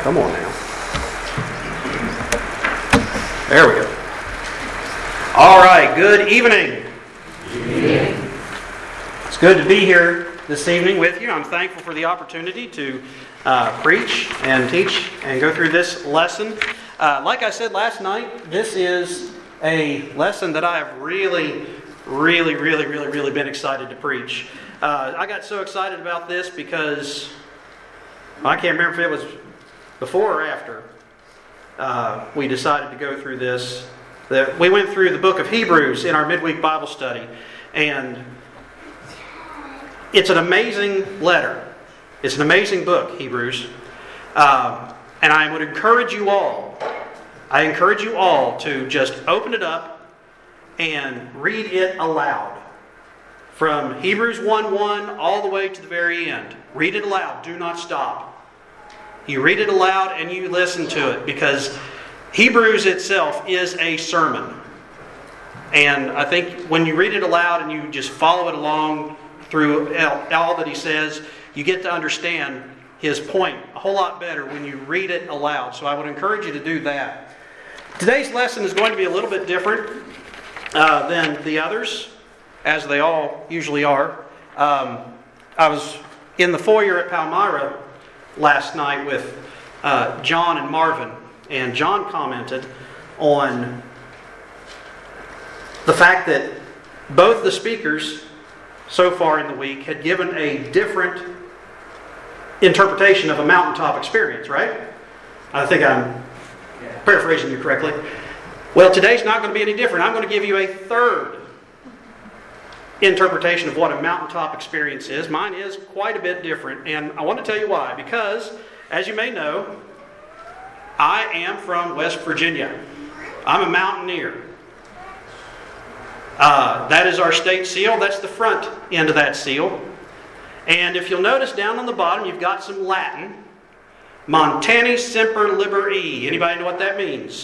Come on now. There we go. All right, good evening. It's good to be here this evening with you. I'm thankful for the opportunity to preach and teach and go through this lesson. Like I said last night, this is a lesson that I have really been excited to preach. I got so excited about this because I can't remember if it was before or after we decided to go through this. We went through the book of Hebrews in our midweek Bible study, and it's an amazing letter. It's an amazing book, Hebrews. And I would encourage you all, to just open it up and read it aloud. From Hebrews 1:1 all the way to the very end. Read it aloud. Do not stop. You read it aloud and you listen to it, because Hebrews itself is a sermon. And I think when you read it aloud and you just follow it along through all that he says, you get to understand his point a whole lot better when you read it aloud. So I would encourage you to do that. Today's lesson is going to be a little bit different than the others, as they all usually are. I was in the foyer at Palmyra last night with John and Marvin, and John commented on the fact that both the speakers so far in the week had given a different interpretation of a mountaintop experience, right? I think I'm paraphrasing you correctly. Well, today's not going to be any different. I'm going to give you a third interpretation of what a mountaintop experience is. Mine is quite a bit different, and I want to tell you why. Because, as you may know, I am from West Virginia. I'm a mountaineer. That is our state seal. That's the front end of that seal. And if you'll notice down on the bottom, you've got some Latin. Montani Semper Liberi. Anybody know what that means?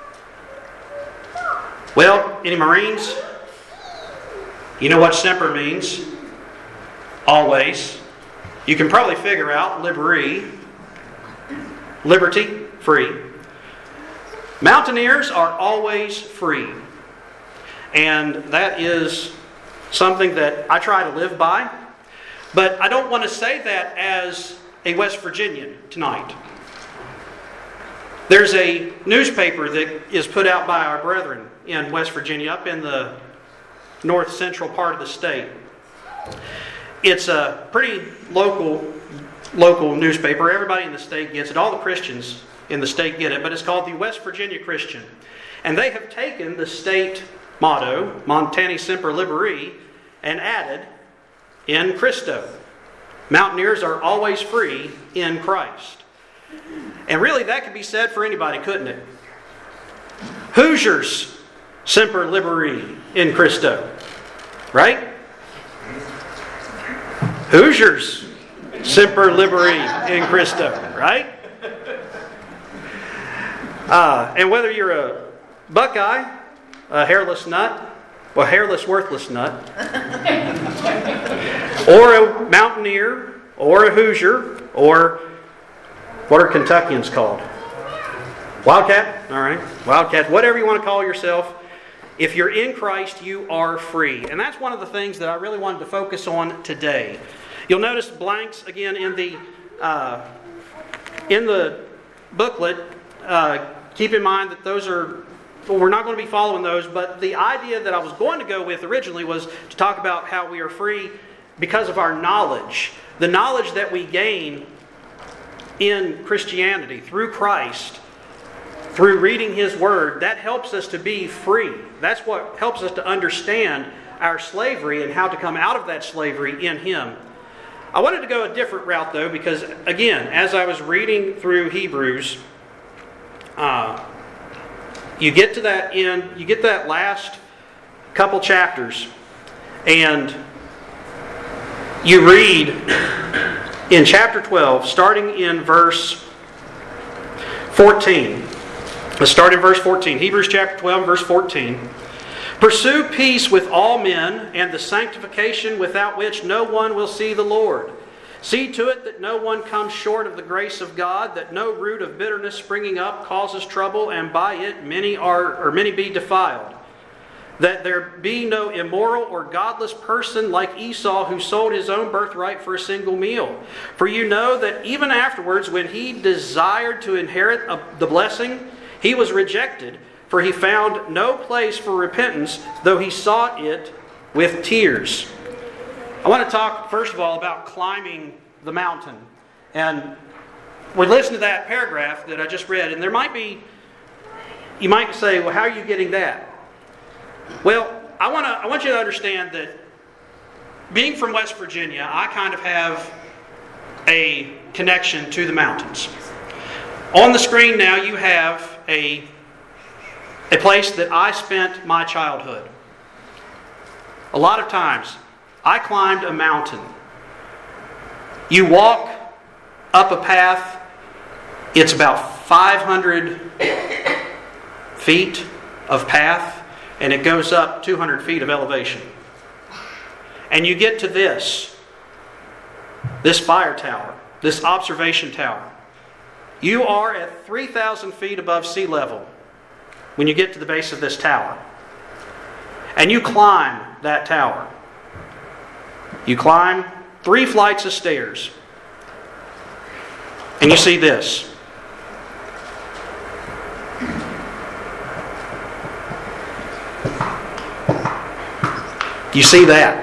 Well, any Marines? You know what semper means? Always. You can probably figure out liberi. Liberty, free. Mountaineers are always free. And that is something that I try to live by. But I don't want to say that as a West Virginian tonight. There's a newspaper that is put out by our brethren in West Virginia, up in the north central part of the state. It's a pretty local newspaper. Everybody in the state gets it. All the Christians in the state get it. But it's called the West Virginia Christian. And they have taken the state motto, Montani Semper Liberi, and added, in Christo. Mountaineers are always free in Christ. And really that could be said for anybody, couldn't it? Hoosiers, Semper Liberi in Christo. Right? Hoosiers, Semper Liberi in Christo. Right? And whether you're a Buckeye, a hairless nut, well, hairless worthless nut, or a mountaineer, or a Hoosier, or what are Kentuckians called? Wildcat? All right. Wildcat. Whatever you want to call yourself. If you're in Christ, you are free. And that's one of the things that I really wanted to focus on today. You'll notice blanks again in the booklet. Keep in mind that those are, well, we're not going to be following those, but the idea that I was going to go with originally was to talk about how we are free because of our knowledge. The knowledge that we gain in Christianity through Christ, through reading His Word, that helps us to be free. That's what helps us to understand our slavery and how to come out of that slavery in Him. I wanted to go a different route though, because again, as I was reading through Hebrews, you get to that end, you get that last couple chapters, and you read in chapter 12, starting in verse 14. Let's start in verse 14. Hebrews chapter 12, verse 14. Pursue peace with all men and the sanctification without which no one will see the Lord. See to it that no one comes short of the grace of God, that no root of bitterness springing up causes trouble, and by it many be defiled. That there be no immoral or godless person like Esau, who sold his own birthright for a single meal. For you know that even afterwards, when he desired to inherit the blessing, he was rejected, for he found no place for repentance, though he sought it with tears. I want to talk, first of all, about climbing the mountain. And we listen to that paragraph that I just read, and you might say, well, how are you getting that? Well, I want you to understand that being from West Virginia, I kind of have a connection to the mountains. On the screen now you have a place that I spent my childhood. A lot of times, I climbed a mountain. You walk up a path, it's about 500 feet of path, and it goes up 200 feet of elevation. And you get to this fire tower, this observation tower. You are at 3,000 feet above sea level when you get to the base of this tower. And you climb that tower. You climb 3 flights of stairs. And you see this. You see that?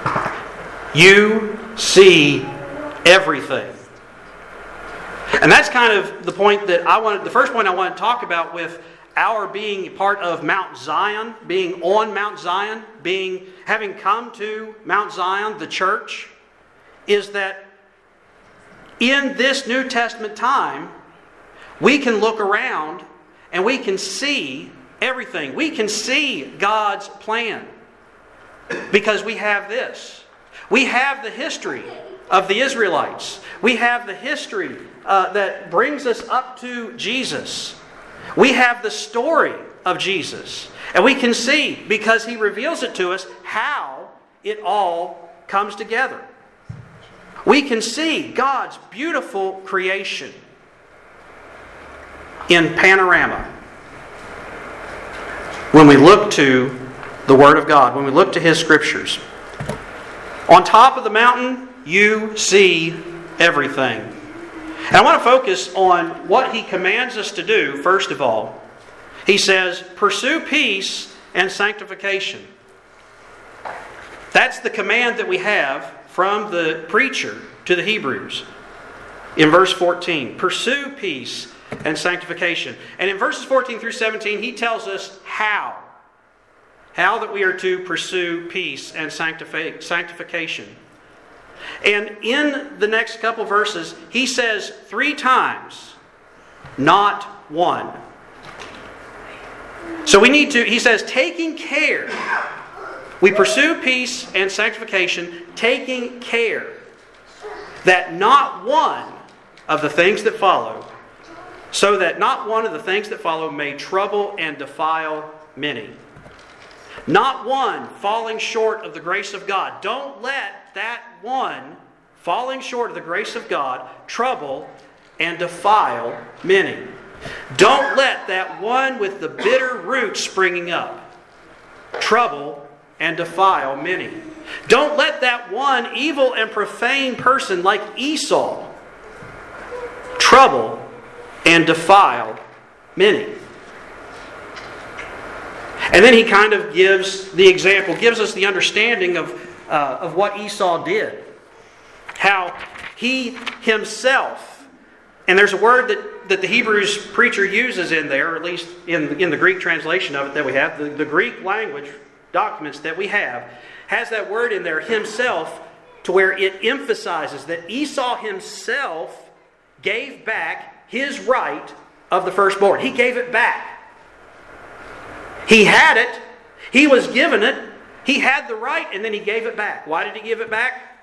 You see everything. And that's kind of the point that the first point I want to talk about with our being part of Mount Zion, being on Mount Zion, having come to Mount Zion, the church, is that in this New Testament time, we can look around and we can see everything. We can see God's plan. Because we have this. We have the history of the Israelites. We have the history that brings us up to Jesus. We have the story of Jesus. And we can see, because He reveals it to us, how it all comes together. We can see God's beautiful creation in panorama when we look to the Word of God, when we look to His Scriptures. On top of the mountain, you see everything. And I want to focus on what He commands us to do, first of all. He says, pursue peace and sanctification. That's the command that we have from the preacher to the Hebrews. In verse 14, pursue peace and sanctification. And in verses 14 through 17, he tells us how. How that we are to pursue peace and sanctification. And in the next couple verses, he says 3 times, not one. So he says, taking care. We pursue peace and sanctification, taking care that not one of the things that follow, so that not one of the things that follow may trouble and defile many. Not one falling short of the grace of God. Don't let that one falling short of the grace of God trouble and defile many. Don't let that one with the bitter roots springing up trouble and defile many. Don't let that one evil and profane person like Esau trouble and defile many. And then he kind of gives the example, gives us the understanding of what Esau did. How he himself, and there's a word that the Hebrews preacher uses in there, or at least in the Greek translation of it that we have, the Greek language documents that we have, has that word in there, himself, to where it emphasizes that Esau himself gave back his right of the firstborn. He gave it back. He had it. He was given it. He had the right, and then he gave it back. Why did he give it back?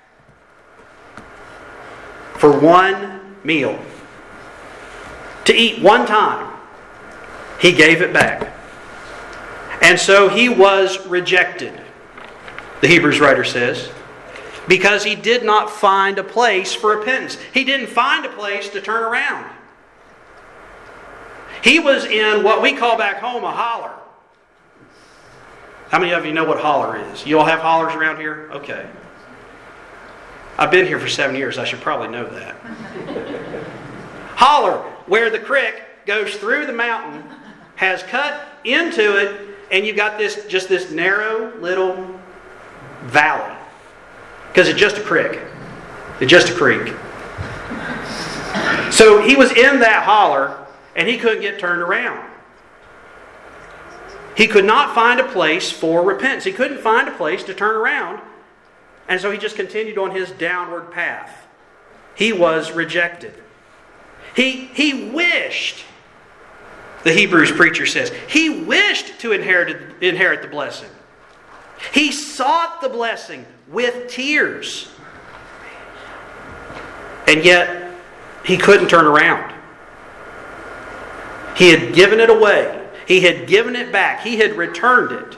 For one meal. To eat one time. He gave it back. And so he was rejected, the Hebrews writer says. Because he did not find a place for repentance. He didn't find a place to turn around. He was in what we call back home a holler. How many of you know what holler is? You all have hollers around here? Okay. I've been here for 7 years. I should probably know that. Holler, where the creek goes through the mountain, has cut into it, and you've got this narrow little valley. Because it's just a creek. It's just a creek. So he was in that holler, and he couldn't get turned around. He could not find a place for repentance. He couldn't find a place to turn around. And so he just continued on his downward path. He was rejected. He wished, the Hebrews preacher says, he wished to inherit the blessing. He sought the blessing with tears. And yet, he couldn't turn around. He had given it away. He had given it back. He had returned it.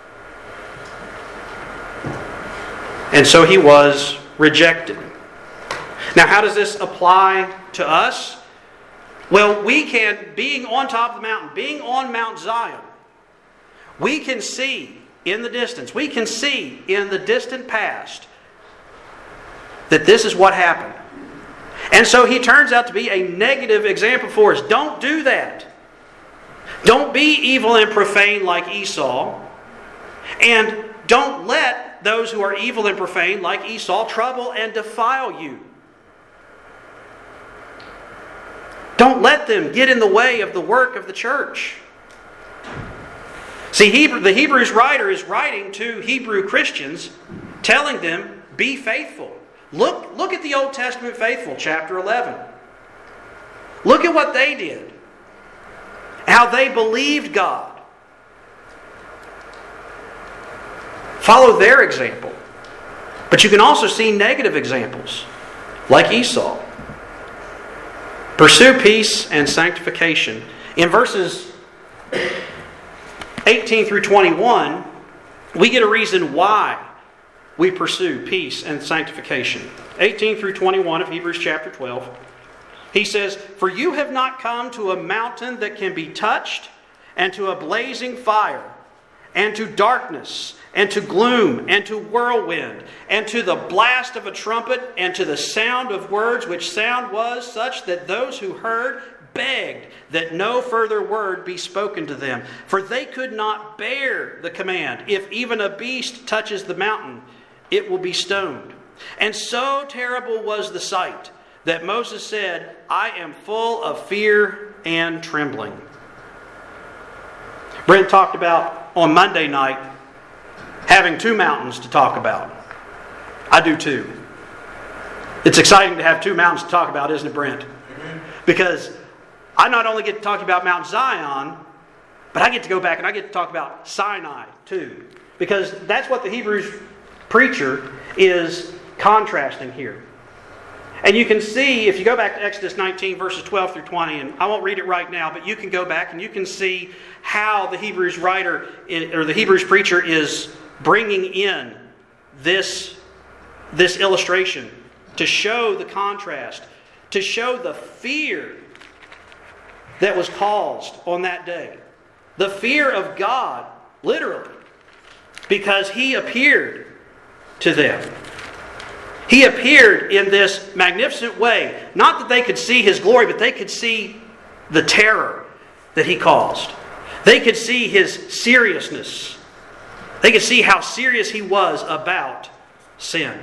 And so he was rejected. Now, how does this apply to us? Well, we can, being on top of the mountain, being on Mount Zion, we can see in the distance, we can see in the distant past that this is what happened. And so he turns out to be a negative example for us. Don't do that. Don't be evil and profane like Esau. And don't let those who are evil and profane like Esau trouble and defile you. Don't let them get in the way of the work of the church. See, the Hebrews writer is writing to Hebrew Christians, telling them, be faithful. Look at the Old Testament faithful, chapter 11. Look at what they did. How they believed God. Follow their example. But you can also see negative examples, like Esau. Pursue peace and sanctification. In verses 18 through 21, we get a reason why we pursue peace and sanctification. 18 through 21 of Hebrews chapter 12. He says, "For you have not come to a mountain that can be touched, and to a blazing fire, and to darkness, and to gloom, and to whirlwind, and to the blast of a trumpet, and to the sound of words, which sound was such that those who heard begged that no further word be spoken to them. For they could not bear the command, if even a beast touches the mountain, it will be stoned. And so terrible was the sight, that Moses said, I am full of fear and trembling." Brent talked about on Monday night having two mountains to talk about. I do too. It's exciting to have two mountains to talk about, isn't it, Brent? Because I not only get to talk about Mount Zion, but I get to go back and I get to talk about Sinai too. Because that's what the Hebrews preacher is contrasting here. And you can see, if you go back to Exodus 19, verses 12 through 20, and I won't read it right now, but you can go back and you can see how the Hebrews writer, or the Hebrews preacher, is bringing in this illustration to show the contrast, to show the fear that was caused on that day. The fear of God, literally, because He appeared to them. He appeared in this magnificent way. Not that they could see His glory, but they could see the terror that He caused. They could see His seriousness. They could see how serious He was about sin.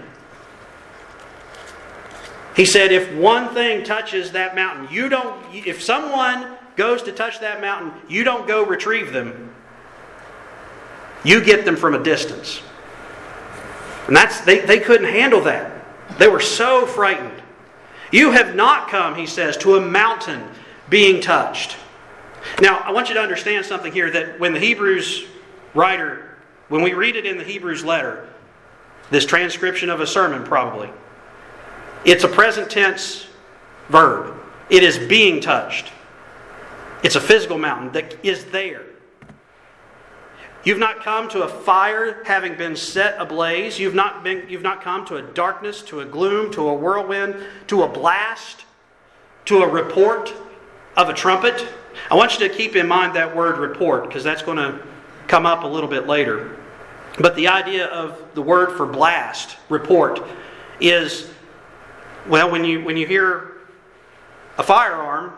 He said, if one thing touches that mountain, if someone goes to touch that mountain, you don't go retrieve them. You get them from a distance. And they couldn't handle that. They were so frightened. You have not come, he says, to a mountain being touched. Now, I want you to understand something here, that when the Hebrews writer, when we read it in the Hebrews letter, this transcription of a sermon probably, it's a present tense verb. It is being touched. It's a physical mountain that is there. You've not come to a fire having been set ablaze. You've not come to a darkness, to a gloom, to a whirlwind, to a blast, to a report of a trumpet. I want you to keep in mind that word report, because that's going to come up a little bit later. But the idea of the word for blast, report, is, well, when you hear a firearm,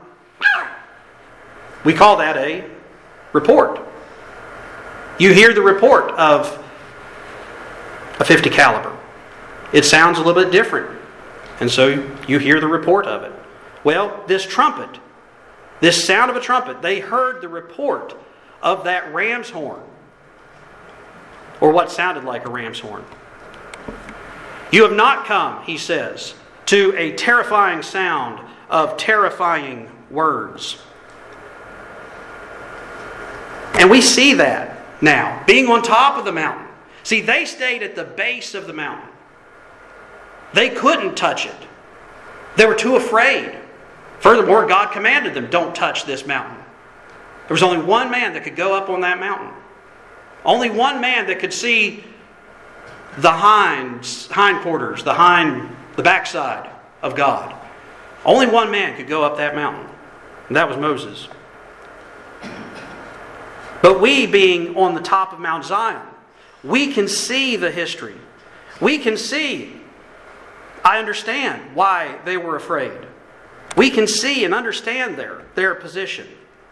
we call that a report. You hear the report of a .50 caliber. It sounds a little bit different. And so you hear the report of it. Well, this trumpet, this sound of a trumpet, they heard the report of that ram's horn. Or what sounded like a ram's horn. You have not come, he says, to a terrifying sound of terrifying words. And we see that now, being on top of the mountain. See, they stayed at the base of the mountain. They couldn't touch it. They were too afraid. Furthermore, God commanded them, don't touch this mountain. There was only one man that could go up on that mountain. Only one man that could see the hindquarters, the backside of God. Only one man could go up that mountain. And that was Moses. But we, being on the top of Mount Zion, we can see the history. We can see, I understand why they were afraid. We can see and understand their position.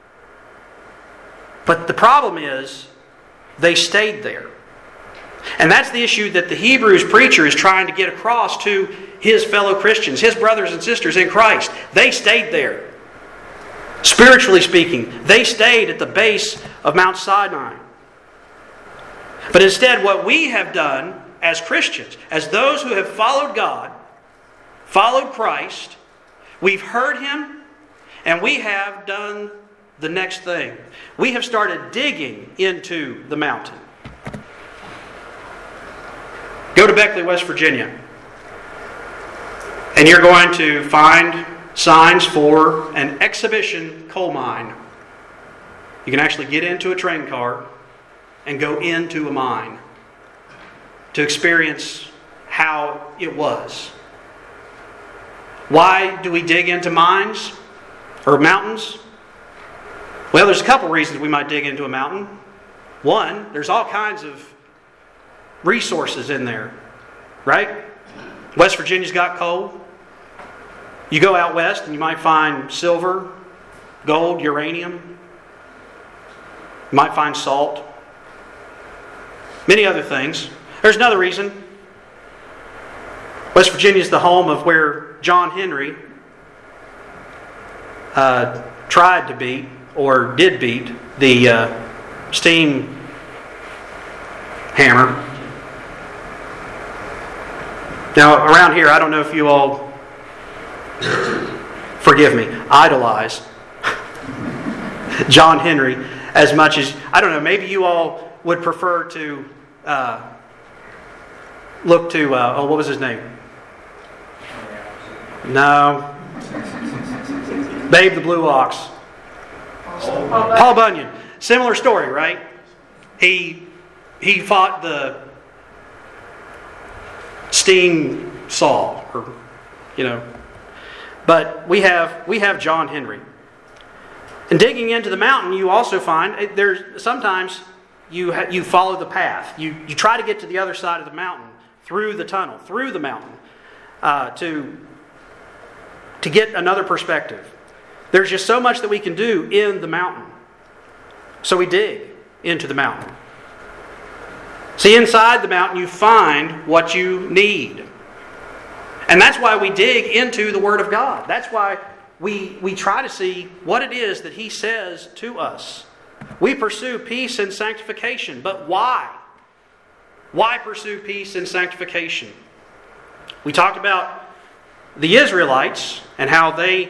But the problem is, they stayed there. And that's the issue that the Hebrews preacher is trying to get across to his fellow Christians, his brothers and sisters in Christ. They stayed there. Spiritually speaking, they stayed at the base of Mount Sinai. But instead, what we have done as Christians, as those who have followed God, followed Christ, we've heard Him, and we have done the next thing. We have started digging into the mountain. Go to Beckley, West Virginia, and you're going to find signs for an exhibition coal mine. You can actually get into a train car and go into a mine to experience how it was. Why do we dig into mines or mountains? Well, there's a couple reasons we might dig into a mountain. One, there's all kinds of resources in there, right? West Virginia's got coal. You go out west and you might find silver, gold, uranium. You might find salt. Many other things. There's another reason. West Virginia is the home of where John Henry tried to beat, or did beat, the steam hammer. Now, around here, I don't know if you all, forgive me, idolize John Henry as much as, I don't know, maybe you all would prefer to look to, what was his name? No. Babe the Blue Ox. Paul Bunyan. Similar story, right? He fought the steam saw, or But we have John Henry. And digging into the mountain, you also find there's sometimes you follow the path. You try to get to the other side of the mountain through the tunnel, through the mountain, to get another perspective. There's just so much that we can do in the mountain. So we dig into the mountain. See, inside the mountain you find what you need. And that's why we dig into the Word of God. That's why we try to see what it is that He says to us. We pursue peace and sanctification. But why? Why pursue peace and sanctification? We talked about the Israelites and how they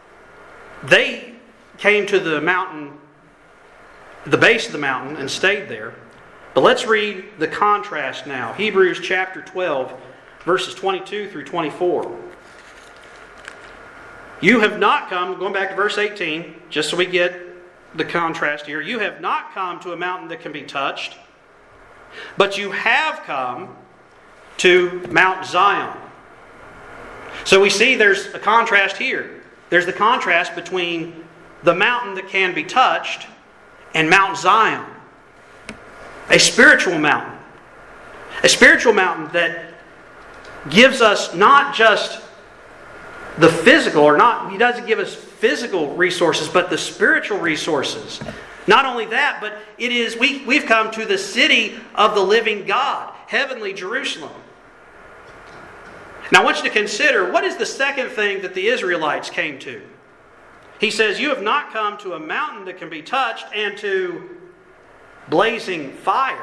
came to the mountain, the base of the mountain, and stayed there. But let's read the contrast now. Hebrews chapter 12, verses 22 through 24. You have not come, going back to verse 18, just so we get the contrast here. You have not come to a mountain that can be touched, but you have come to Mount Zion. So we see there's a contrast here. There's the contrast between the mountain that can be touched and Mount Zion. A spiritual mountain. A spiritual mountain that gives us not just the physical, he doesn't give us physical resources, but the spiritual resources. Not only that, but we've come to the city of the living God, heavenly Jerusalem. Now I want you to consider, what is the second thing that the Israelites came to? He says, you have not come to a mountain that can be touched and to blazing fire,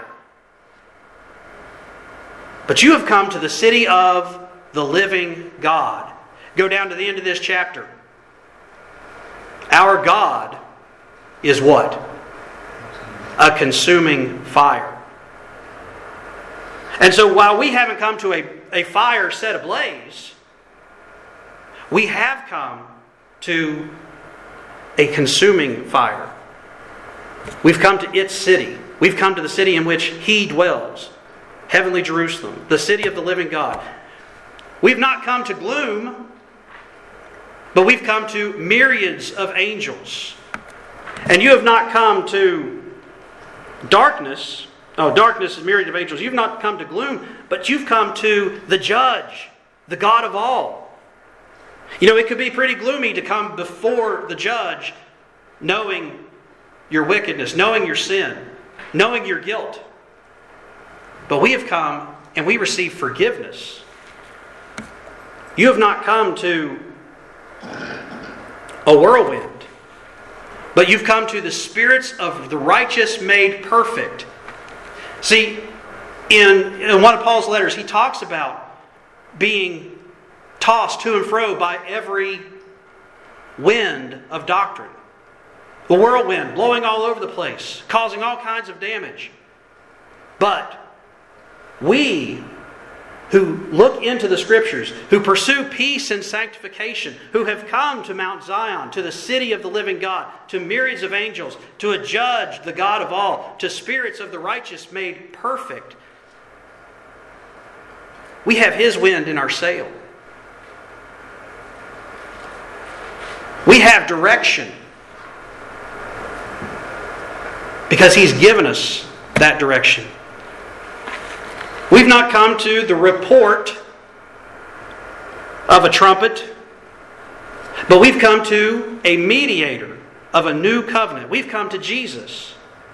but you have come to the city of the living God. Go down to the end of this chapter. Our God is what? A consuming fire. And so while we haven't come to a fire set ablaze, we have come to a consuming fire. We've come to its city. We've come to the city in which He dwells. Heavenly Jerusalem, the city of the living God. We've not come to gloom, but we've come to myriads of angels. And you have not come to darkness. Oh, darkness is myriads of angels. You've not come to gloom, but you've come to the Judge, the God of all. You know, it could be pretty gloomy to come before the Judge knowing your wickedness, knowing your sin, knowing your guilt. But we have come and we receive forgiveness. You have not come to a whirlwind, but you've come to the spirits of the righteous made perfect. See, in one of Paul's letters, he talks about being tossed to and fro by every wind of doctrine. The whirlwind blowing all over the place, causing all kinds of damage. But we who look into the Scriptures, who pursue peace and sanctification, who have come to Mount Zion, to the city of the living God, to myriads of angels, to a Judge, the God of all, to spirits of the righteous made perfect, we have His wind in our sail. We have direction because He's given us that direction. We've not come to the report of a trumpet, but we've come to a mediator of a new covenant. We've come to Jesus.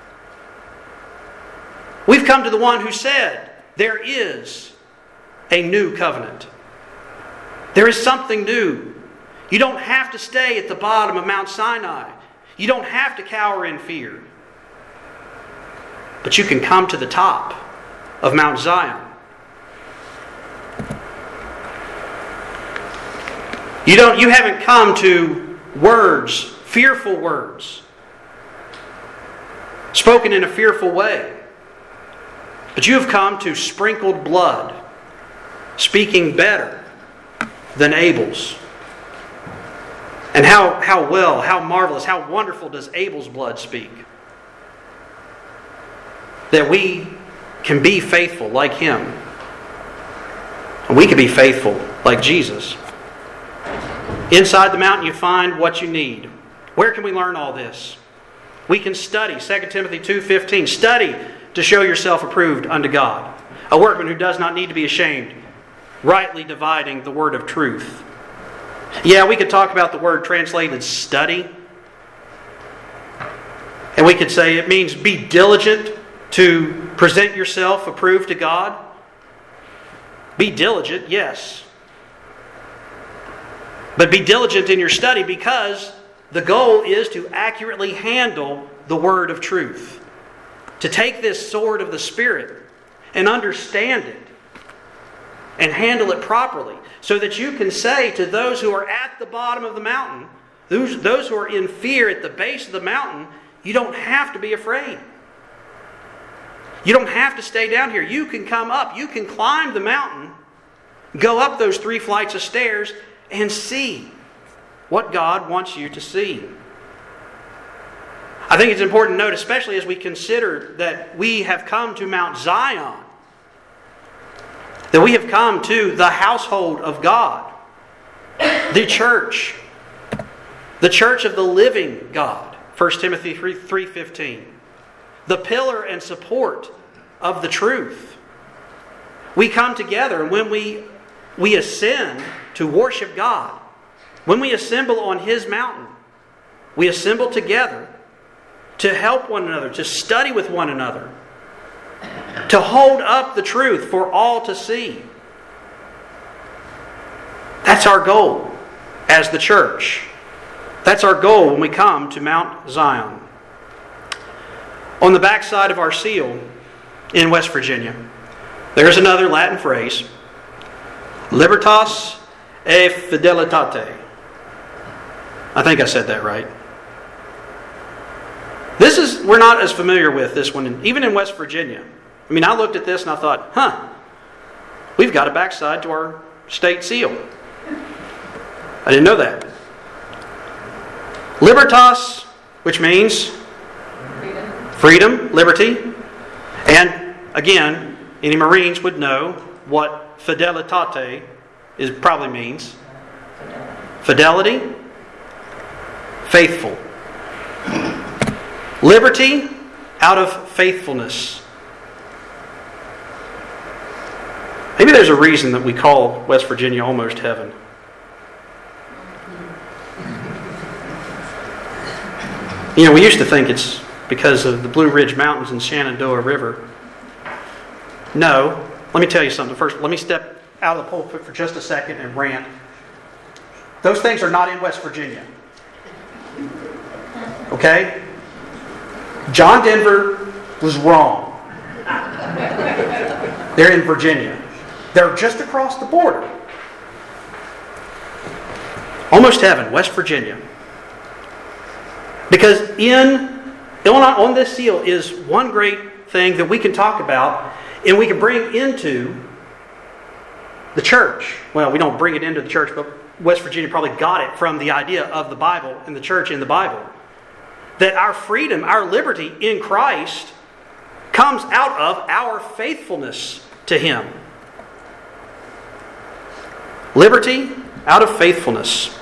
We've come to the one who said, there is a new covenant. There is something new. You don't have to stay at the bottom of Mount Sinai. You don't have to cower in fear. But you can come to the top of Mount Zion. You haven't come to words, fearful words, spoken in a fearful way. But you have come to sprinkled blood, speaking better than Abel's. And how well, how marvelous, how wonderful does Abel's blood speak? That we can be faithful like him. And we can be faithful like Jesus. Inside the mountain you find what you need. Where can we learn all this? We can study 2 Timothy 2:15. Study to show yourself approved unto God. A workman who does not need to be ashamed, rightly dividing the word of truth. Yeah, we could talk about the word translated study. And we could say it means be diligent to present yourself approved to God. Be diligent, yes. But be diligent in your study because the goal is to accurately handle the word of truth. To take this sword of the Spirit and understand it and handle it properly so that you can say to those who are at the bottom of the mountain, those who are in fear at the base of the mountain, you don't have to be afraid. You don't have to stay down here. You can come up. You can climb the mountain, go up those 3 flights of stairs, and see what God wants you to see. I think it's important to note, especially as we consider that we have come to Mount Zion, that we have come to the household of God, the church of the living God, 1 Timothy 3:15, the pillar and support of the truth. We come together, and when we ascend to worship God, when we assemble on His mountain, we assemble together to help one another, to study with one another, to hold up the truth for all to see. That's our goal as the church. That's our goal when we come to Mount Zion. On the backside of our seal in West Virginia, there's another Latin phrase, Libertas e Fidelitate. I think I said that right. We're not as familiar with this one, even in West Virginia. I mean, I looked at this and I thought, we've got a backside to our state seal. I didn't know that. Libertas, which means freedom, liberty. And again, any Marines would know what fidelitate probably means. Fidelity, faithful. Liberty out of faithfulness. Maybe there's a reason that we call West Virginia almost heaven. You know, we used to think it's because of the Blue Ridge Mountains and Shenandoah River. No. Let me tell you something. First, let me step out of the pulpit for just a second and rant. Those things are not in West Virginia. Okay? John Denver was wrong. They're in Virginia. They're just across the border. Almost heaven, West Virginia. Because on this seal is one great thing that we can talk about and we can bring into the church. Well, we don't bring it into the church, but West Virginia probably got it from the idea of the Bible and the church in the Bible. That our freedom, our liberty in Christ comes out of our faithfulness to Him. Liberty out of faithfulness.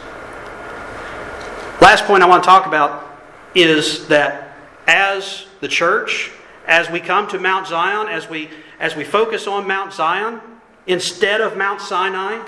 Last point I want to talk about is that as the church, as we come to Mount Zion, as we focus on Mount Zion instead of Mount Sinai,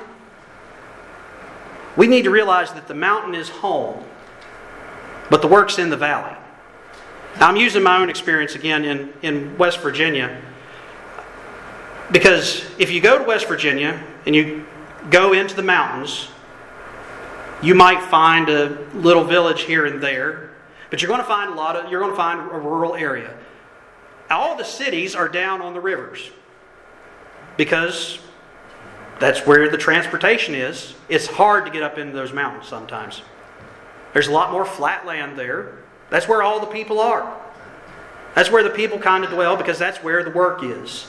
we need to realize that the mountain is home, but the work's in the valley. Now, I'm using my own experience again in West Virginia, because if you go to West Virginia and you go into the mountains, you might find a little village here and there, but you're going to find a rural area. All the cities are down on the rivers because that's where the transportation is. It's hard to get up into those mountains sometimes. There's a lot more flat land there. That's where all the people are. That's where the people kind of dwell because that's where the work is.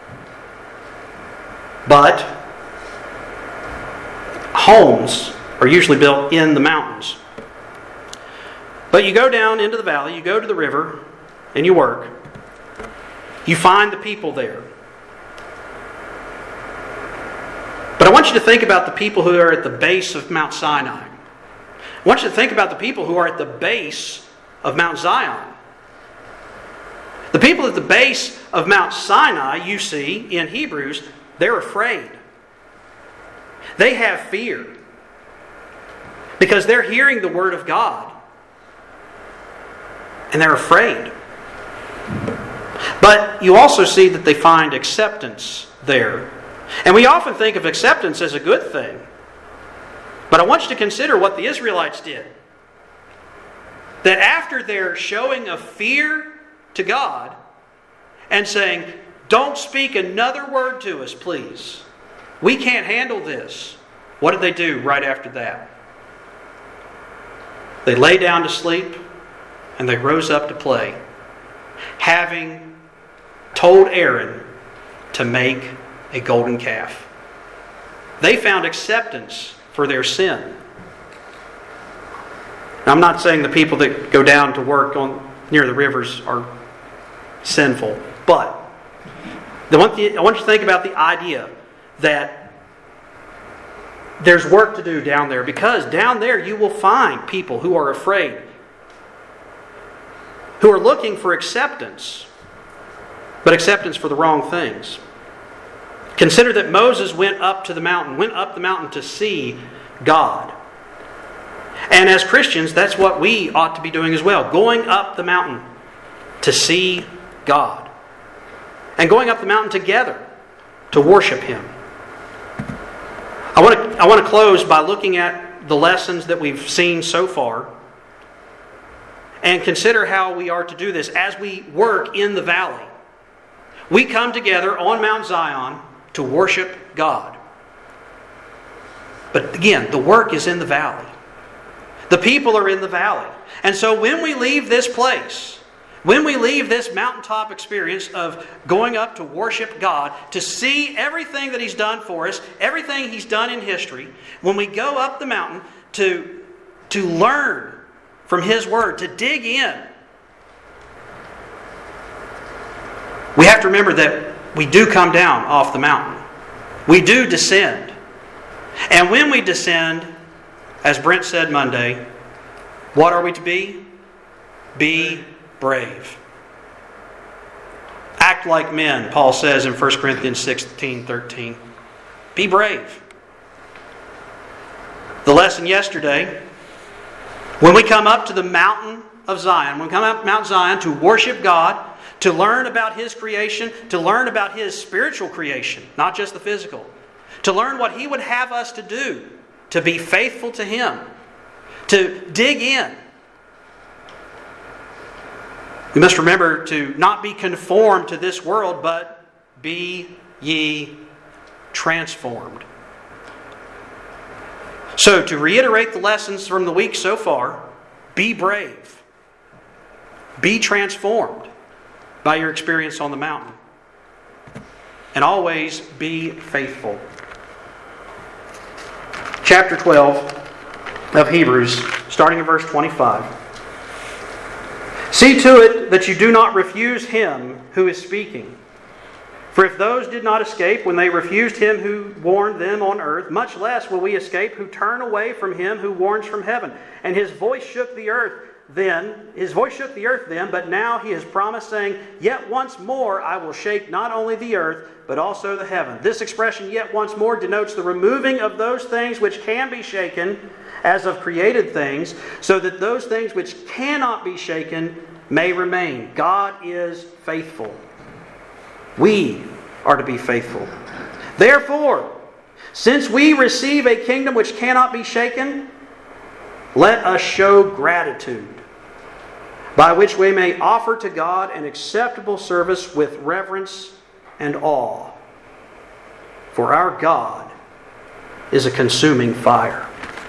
But homes are usually built in the mountains. But you go down into the valley, you go to the river, and you work. You find the people there. But I want you to think about the people who are at the base of Mount Sinai. I want you to think about the people who are at the base of Mount Zion. The people at the base of Mount Sinai, you see in Hebrews, they're afraid. They have fear. Because they're hearing the Word of God. And they're afraid. But you also see that they find acceptance there. And we often think of acceptance as a good thing. But I want you to consider what the Israelites did. That after their showing of fear to God and saying, "Don't speak another word to us, please. We can't handle this." What did they do right after that? They lay down to sleep and they rose up to play, having told Aaron to make a golden calf. They found acceptance for their sin. Now, I'm not saying the people that go down to work on, near the rivers are sinful. But I want you to think about the idea that there's work to do down there, because down there you will find people who are afraid, who are looking for acceptance, but acceptance for the wrong things. Consider that Moses went up the mountain to see God. And as Christians, that's what we ought to be doing as well. Going up the mountain to see God. And going up the mountain together to worship Him. I want to close by looking at the lessons that we've seen so far and consider how we are to do this as we work in the valley. We come together on Mount Zion to worship God. But again, the work is in the valley. The people are in the valley. And so when we leave this place, when we leave this mountaintop experience of going up to worship God, to see everything that He's done for us, everything He's done in history, when we go up the mountain to learn from His Word, to dig in, we have to remember that we do come down off the mountain. We do descend. And when we descend, as Brent said Monday, what are we to be? Be brave. Act like men, Paul says in 1 Corinthians 16:13. Be brave. The lesson yesterday, when we come up to the mountain of Zion, when we come up Mount Zion to worship God, to learn about His creation, to learn about His spiritual creation, not just the physical, to learn what He would have us to do, to be faithful to Him, to dig in. We must remember to not be conformed to this world, but be ye transformed. So, to reiterate the lessons from the week so far, be brave. Be transformed by your experience on the mountain. And always be faithful. Chapter 12 of Hebrews, starting in verse 25. See to it that you do not refuse Him who is speaking. For if those did not escape when they refused Him who warned them on earth, much less will we escape who turn away from Him who warns from heaven. And His voice shook the earth then, but now He has promised, saying, Yet once more I will shake not only the earth, but also the heaven. This expression, yet once more, denotes the removing of those things which can be shaken, as of created things, so that those things which cannot be shaken may remain. God is faithful. We are to be faithful. Therefore, since we receive a kingdom which cannot be shaken, let us show gratitude, by which we may offer to God an acceptable service with reverence and awe. For our God is a consuming fire.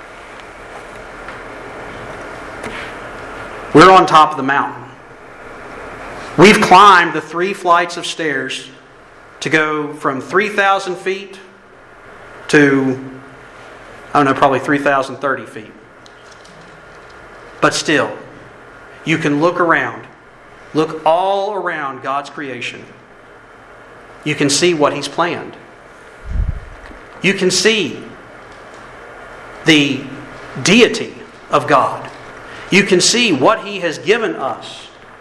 We're on top of the mountain. We've climbed the 3 flights of stairs to go from 3,000 feet to, probably 3,030 feet. But still, you can look around. Look all around God's creation. You can see what He's planned. You can see the deity of God. You can see what He has given us.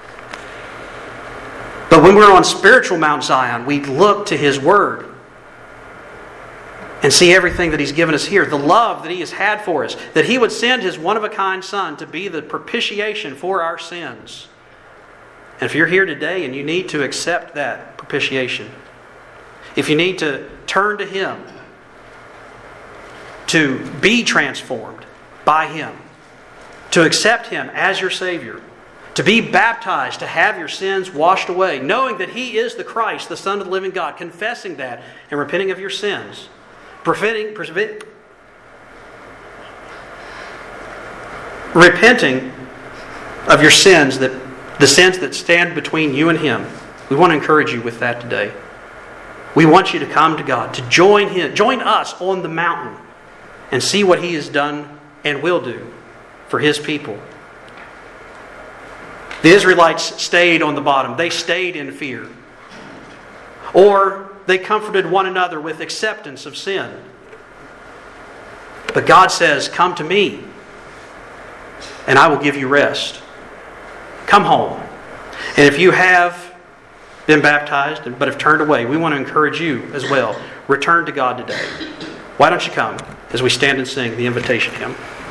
But when we're on spiritual Mount Zion, we look to His Word and see everything that He's given us here. The love that He has had for us. That He would send His one-of-a-kind Son to be the propitiation for our sins. And if you're here today and you need to accept that propitiation, if you need to turn to Him, to be transformed by Him, to accept Him as your Savior, to be baptized, to have your sins washed away, knowing that He is the Christ, the Son of the living God, confessing that and repenting of your sins, repenting of your sins, the sins that stand between you and Him. We want to encourage you with that today. We want you to come to God, to join us on the mountain and see what He has done and will do for His people. The Israelites stayed on the bottom. They stayed in fear. Or they comforted one another with acceptance of sin. But God says, come to me, and I will give you rest. Come home. And if you have been baptized but have turned away, we want to encourage you as well. Return to God today. Why don't you come as we stand and sing the invitation hymn?